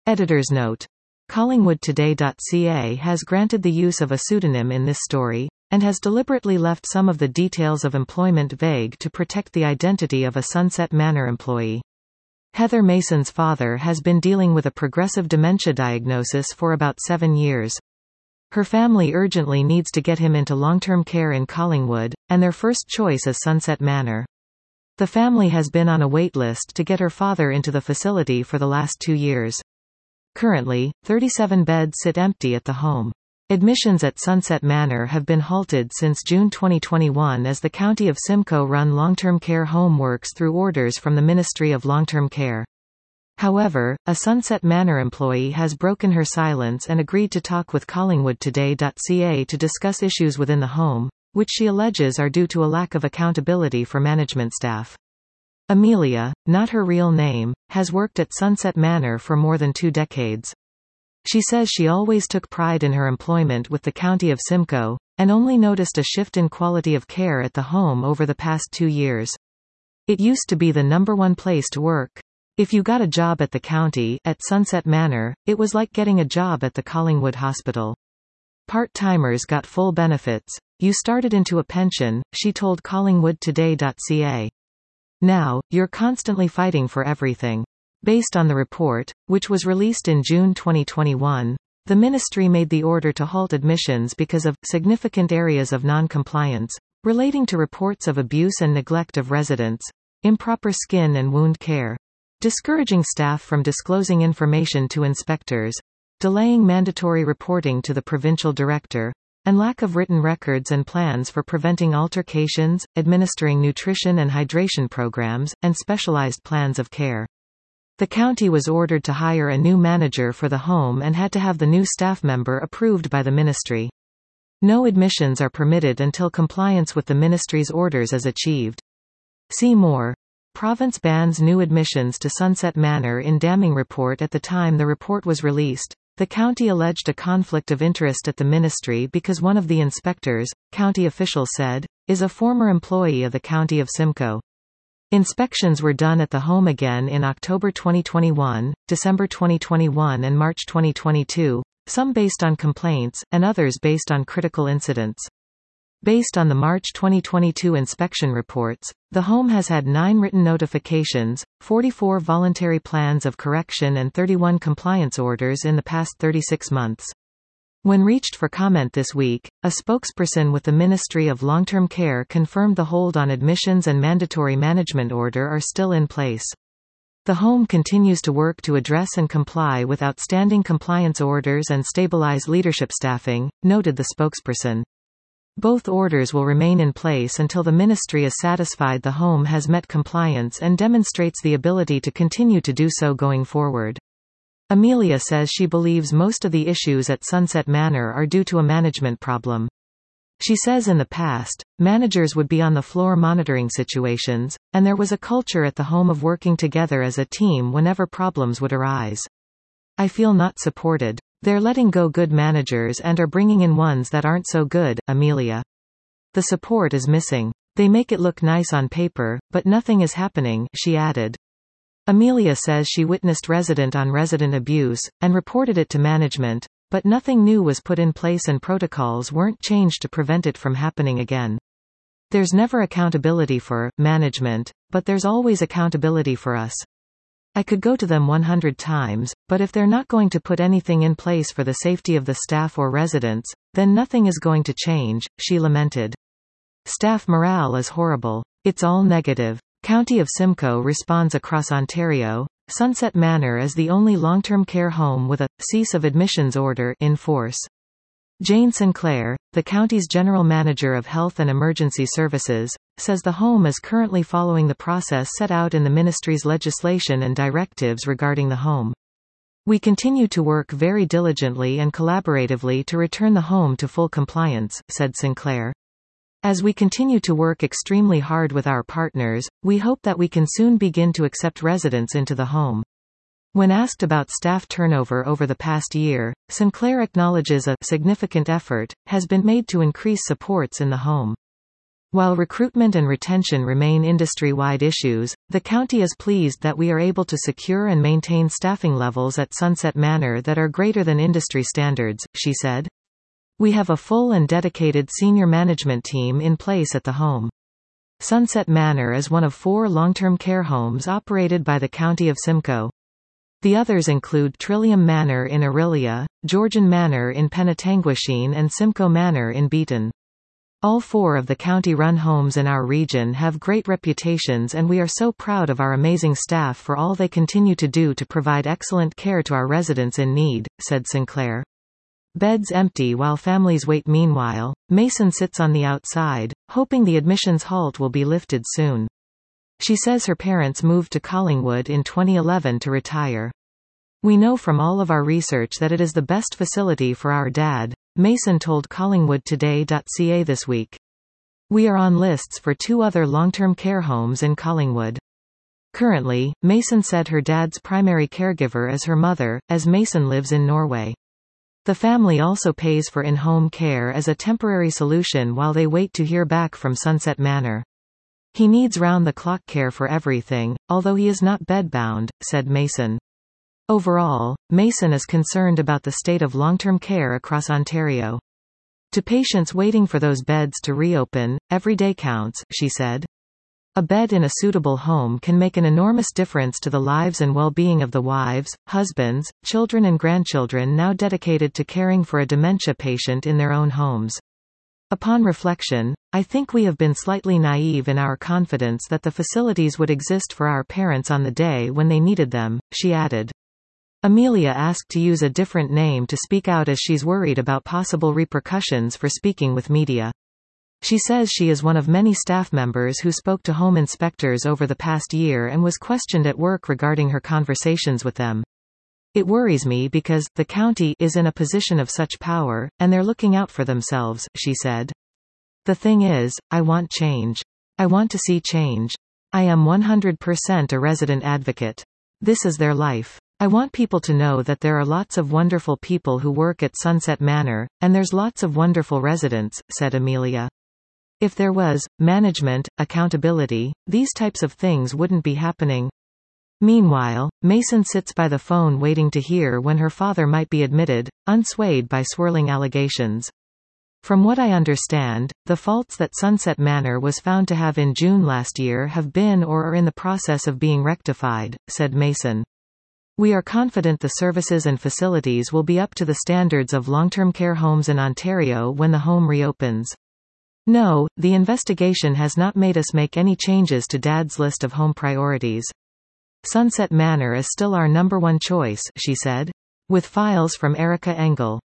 Editor's note. Collingwoodtoday.ca has granted the use of a pseudonym in this story, and has deliberately left some of the details of employment vague to protect the identity of a Sunset Manor employee. Heather Mason's father has been dealing with a progressive dementia diagnosis for about 7 years. Her family urgently needs to get him into long-term care in Collingwood, and their first choice is Sunset Manor. The family has been on a wait list to get her father into the facility for the last 2 years. Currently, 37 beds sit empty at the home. Admissions at Sunset Manor have been halted since June 2021 as the County of Simcoe-run long-term care home works through orders from the Ministry of Long-Term Care. However, a Sunset Manor employee has broken her silence and agreed to talk with Collingwoodtoday.ca to discuss issues within the home, which she alleges are due to a lack of accountability for management staff. Amelia, not her real name, has worked at Sunset Manor for more than 2 decades. She says she always took pride in her employment with the County of Simcoe, and only noticed a shift in quality of care at the home over the past 2 years. It used to be the #1 place to work. If you got a job at the county, at Sunset Manor, it was like getting a job at the Collingwood Hospital. Part-timers got full benefits. You started into a pension, she told Collingwoodtoday.ca. Now, you're constantly fighting for everything. Based on the report, which was released in June 2021, the ministry made the order to halt admissions because of significant areas of non-compliance, relating to reports of abuse and neglect of residents, improper skin and wound care, discouraging staff from disclosing information to inspectors, delaying mandatory reporting to the provincial director, and lack of written records and plans for preventing altercations, administering nutrition and hydration programs, and specialized plans of care. The county was ordered to hire a new manager for the home and had to have the new staff member approved by the ministry. No admissions are permitted until compliance with the ministry's orders is achieved. See more. Province bans new admissions to Sunset Manor in damning report. At the time the report was released, the county alleged a conflict of interest at the ministry because one of the inspectors, county officials said, is a former employee of the County of Simcoe. Inspections were done at the home again in October 2021, December 2021 and March 2022, some based on complaints, and others based on critical incidents. Based on the March 2022 inspection reports, the home has had 9 written notifications, 44 voluntary plans of correction and 31 compliance orders in the past 36 months. When reached for comment this week, a spokesperson with the Ministry of Long-Term Care confirmed the hold on admissions and mandatory management order are still in place. The home continues to work to address and comply with outstanding compliance orders and stabilize leadership staffing, noted the spokesperson. Both orders will remain in place until the ministry is satisfied the home has met compliance and demonstrates the ability to continue to do so going forward. Amelia says she believes most of the issues at Sunset Manor are due to a management problem. She says in the past, managers would be on the floor monitoring situations, and there was a culture at the home of working together as a team whenever problems would arise. I feel not supported. They're letting go good managers and are bringing in ones that aren't so good, Amelia. The support is missing. They make it look nice on paper, but nothing is happening, she added. Amelia says she witnessed resident-on-resident abuse, and reported it to management, but nothing new was put in place and protocols weren't changed to prevent it from happening again. There's never accountability for management, but there's always accountability for us. I could go to them 100 times, but if they're not going to put anything in place for the safety of the staff or residents, then nothing is going to change, she lamented. Staff morale is horrible. It's all negative. County of Simcoe responds across Ontario. Sunset Manor is the only long-term care home with a cease of admissions order in force. Jane Sinclair, the county's general manager of health and emergency services, says the home is currently following the process set out in the ministry's legislation and directives regarding the home. We continue to work very diligently and collaboratively to return the home to full compliance, said Sinclair. As we continue to work extremely hard with our partners, we hope that we can soon begin to accept residents into the home. When asked about staff turnover over the past year, Sinclair acknowledges a significant effort has been made to increase supports in the home. While recruitment and retention remain industry-wide issues, the county is pleased that we are able to secure and maintain staffing levels at Sunset Manor that are greater than industry standards, she said. We have a full and dedicated senior management team in place at the home. Sunset Manor is one of 4 long-term care homes operated by the County of Simcoe. The others include Trillium Manor in Orillia, Georgian Manor in Penetanguishene and Simcoe Manor in Beaton. All 4 of the county-run homes in our region have great reputations, and we are so proud of our amazing staff for all they continue to do to provide excellent care to our residents in need, said Sinclair. Beds empty while families wait. Meanwhile, Mason sits on the outside, hoping the admissions halt will be lifted soon. She says her parents moved to Collingwood in 2011 to retire. We know from all of our research that it is the best facility for our dad, Mason told CollingwoodToday.ca this week. We are on lists for 2 other long-term care homes in Collingwood. Currently, Mason said her dad's primary caregiver is her mother, as Mason lives in Norway. The family also pays for in-home care as a temporary solution while they wait to hear back from Sunset Manor. He needs round-the-clock care for everything, although he is not bedbound, said Mason. Overall, Mason is concerned about the state of long-term care across Ontario. To patients waiting for those beds to reopen, every day counts, she said. A bed in a suitable home can make an enormous difference to the lives and well-being of the wives, husbands, children and grandchildren now dedicated to caring for a dementia patient in their own homes. Upon reflection, I think we have been slightly naive in our confidence that the facilities would exist for our parents on the day when they needed them, she added. Amelia asked to use a different name to speak out as she's worried about possible repercussions for speaking with media. She says she is one of many staff members who spoke to home inspectors over the past year and was questioned at work regarding her conversations with them. It worries me because the county is in a position of such power, and they're looking out for themselves, she said. The thing is, I want change. I want to see change. I am 100% a resident advocate. This is their life. I want people to know that there are lots of wonderful people who work at Sunset Manor, and there's lots of wonderful residents, said Amelia. If there was management, accountability, these types of things wouldn't be happening. Meanwhile, Mason sits by the phone waiting to hear when her father might be admitted, unswayed by swirling allegations. From what I understand, the faults that Sunset Manor was found to have in June last year have been or are in the process of being rectified, said Mason. We are confident the services and facilities will be up to the standards of long-term care homes in Ontario when the home reopens. No, the investigation has not made us make any changes to Dad's list of home priorities. Sunset Manor is still our number 1 choice, she said. With files from Erica Engel.